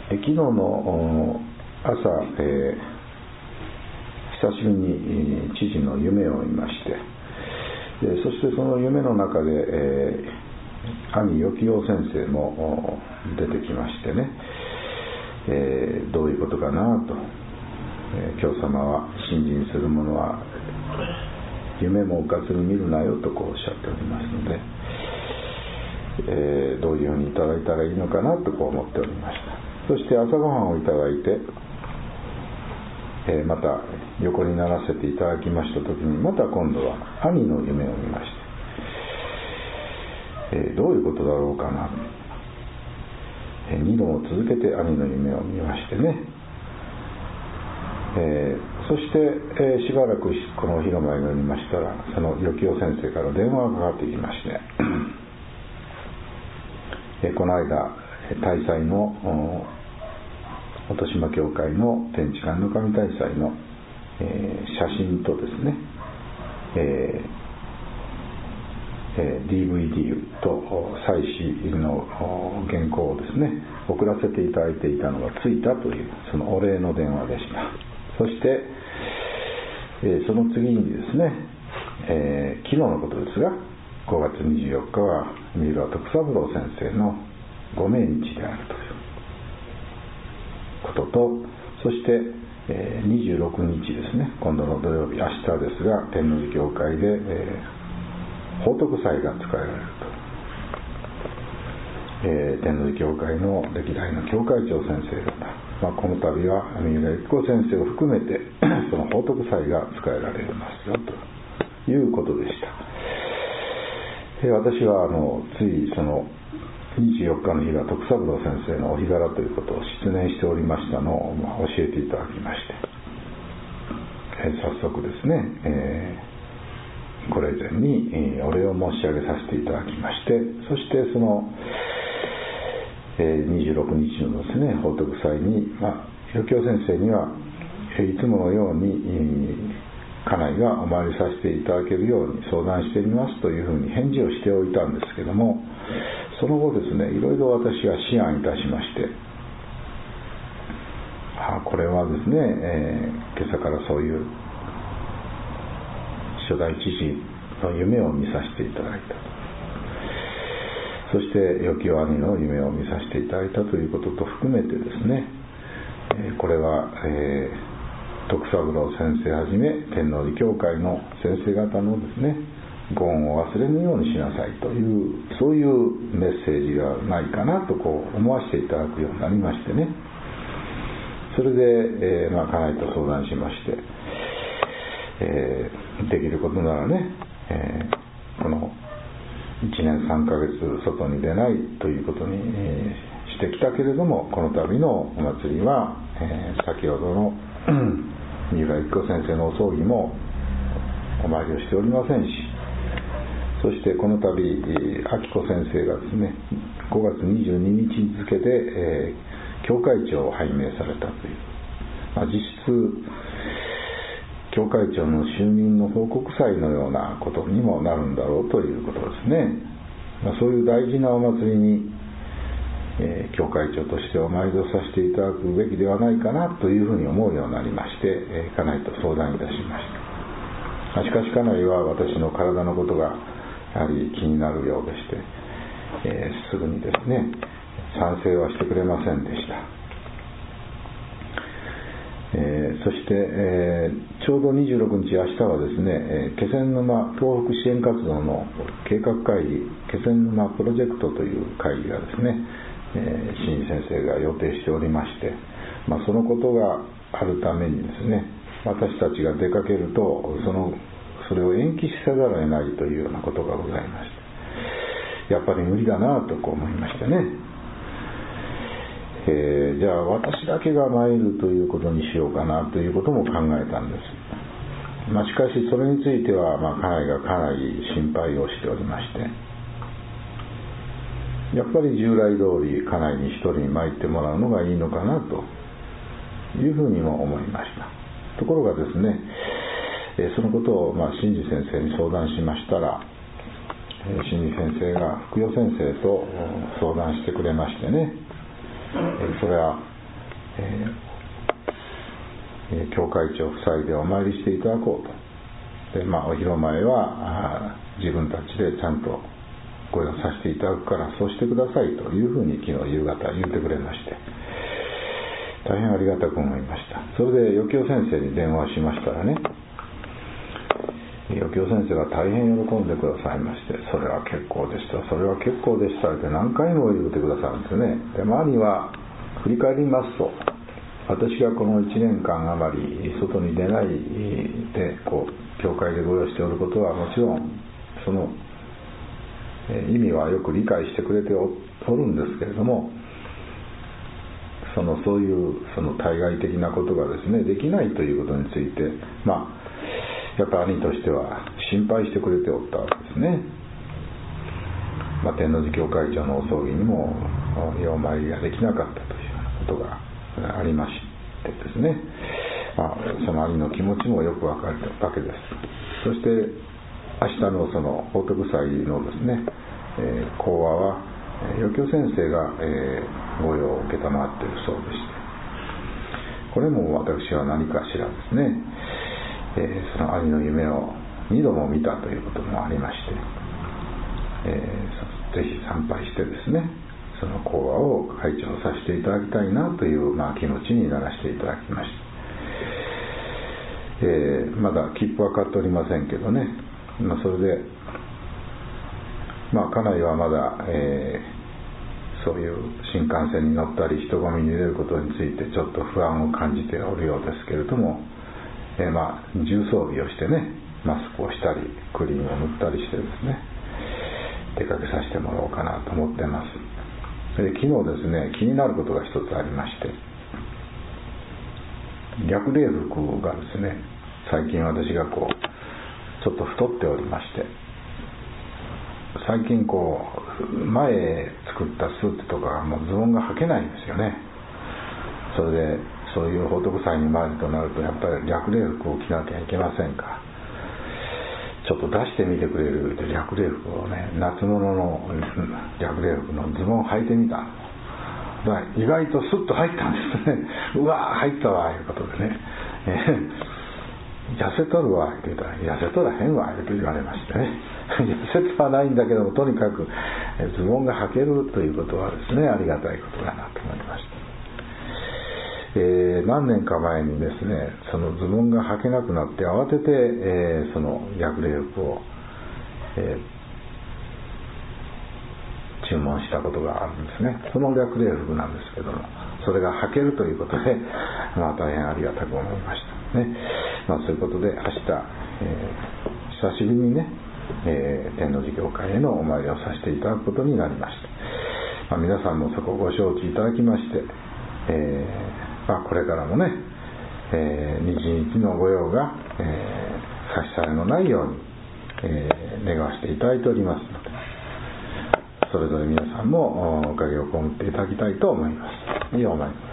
昨日の朝、久しぶりに知事の夢を見まして、そしてその夢の中で、兄与清先生も出てきましてね、どういうことかなと、教様は信心する者は夢もうかつに見るなよとおっしゃっておりますので、どういうふうにいただいたらいいのかなと思っておりました。そして朝ごはんをいただいて、また横にならせていただきました時に、また今度は兄の夢を見まして、どういうことだろうかな、2度も続けて兄の夢を見ましてね、そして、しばらくこの広間におりましたら、その与清先生から電話がかかってきまして、この間大祭の音島教会の天地観の神大祭の、写真とですね、DVD と祭祀の原稿をですね送らせていただいていたのがついたという、そのお礼の電話でした。そして、その次にですね、昨日のことですが、5月24日は三浦徳三郎先生のご命日であるということと、そして、26日ですね、今度の土曜日、明日ですが、天王寺教会で、報徳祭が使えられると、天王寺教会の歴代の教会長先生方、この度は三浦由紀子先生を含めてその報徳祭が使えられますよということでした。私はついその24日の日が徳三郎先生のお日柄ということを失念しておりましたのを教えていただきまして、早速ですね、これ以前にお礼を申し上げさせていただきまして、そしてその26日のですね報徳祭に、与清先生にはいつものように家内がお参りさせていただけるように相談してみますというふうに返事をしておいたんですけども、その後ですね、いろいろ私は思案いたしまして、これはですね、今朝からそういう初代知事の夢を見させていただいた、そして与清兄の夢を見させていただいたということと含めてですね、これは、徳三郎先生はじめ天王寺教会の先生方のですねご恩を忘れぬようにしなさいという、そういうメッセージがないかなと思わせていただくようになりましてね、それで、家内と相談しまして、できることならね、この1年3ヶ月外に出ないということに、してきたけれども、この度のお祭りは、先ほどの三浦由紀子先生のお葬儀もお参りをしておりませんし、そしてこの度明子先生がですね5月22日付で、教会長を拝命されたという、実質教会長の就任の報告祭のようなことにもなるんだろうということですね。そういう大事なお祭りに、教会長としてお参りをさせていただくべきではないかなというふうに思うようになりまして、家内と相談いたしました。しかし家内は私の体のことがやはり気になるようでして、すぐにですね賛成はしてくれませんでした。そして、ちょうど26日明日はですね、気仙沼東北支援活動の計画会議、気仙沼プロジェクトという会議がですね、新先生が予定しておりまして、そのことがあるためにですね、私たちが出かけるとそれを延期せざるを得ないというようなことがございまして、やっぱり無理だなと思いましてね、じゃあ私だけが参るということにしようかなということも考えたんです。しかしそれについては、家内がかなり心配をしておりまして、やっぱり従来通り家内に一人に参ってもらうのがいいのかなというふうにも思いました。ところがですね、そのことを新次先生に相談しましたら、新次先生が福代先生と相談してくれましてね、それは教会長夫妻でお参りしていただこうと。で、お披露前は自分たちでちゃんとご用させていただくからそうしてくださいというふうに昨日夕方言ってくれまして、大変ありがたく思いました。それで余興先生に電話しましたらね、余興先生が大変喜んでくださいまして、それは結構でした、それは結構でしたって何回も言ってくださるんですね。で、兄は振り返りますと、私がこの1年間余り外に出ないで教会でご用しておることはもちろんその意味はよく理解してくれておるんですけれども、そういう対外的なことがですねできないということについて、やっぱ兄としては心配してくれておったわけですね。天王寺教会長のお葬儀にもお参りができなかったということがありましてですね、その兄の気持ちもよく分かるわけです。そして明日のその報徳祭のですね、講話は余興先生が、御用を承っているそうでして、これも私は何かしらですね、その兄の夢を2度も見たということもありまして、ぜひ参拝してですね、その講話を拝聴させていただきたいなという、気持ちにならせていただきました。まだ切符は買っておりませんけどね、それで家内はまだ、そういう新幹線に乗ったり人混みに出ることについてちょっと不安を感じておるようですけれども、重装備をしてね、マスクをしたりクリームを塗ったりしてですね、出かけさせてもらおうかなと思ってます。で、昨日ですね、気になることが一つありまして、略礼服がですね、最近私がちょっと太っておりまして、最近前作ったスーツとかもうズボンが履けないんですよね。それでそういう報徳祭に参るとなるとやっぱり略礼服を着なきゃいけませんから、ちょっと出してみてくれる略礼服をね、夏物の略礼服のズボンを履いてみた。意外とスッと入ったんですね。うわー入ったわいうことでね、痩せとるわって言ったら、痩せとらへんわって言われましてね。痩せてはないんだけども、とにかくズボンが履けるということはですね、ありがたいことだなと思いました。何年か前にですね、そのズボンが履けなくなって慌てて、その略礼服を、注文したことがあるんですね。その略礼服なんですけども、それが履けるということで、大変ありがたく思いましたね。そういうことで明日、久しぶりにね、天王寺教会へのお参りをさせていただくことになりました。皆さんもそこをご承知いただきまして、これからもね、日々の御用が、差し支えのないように、願わせていただいておりますので、それぞれ皆さんもおかげを被っていただきたいと思います。以上、お参り。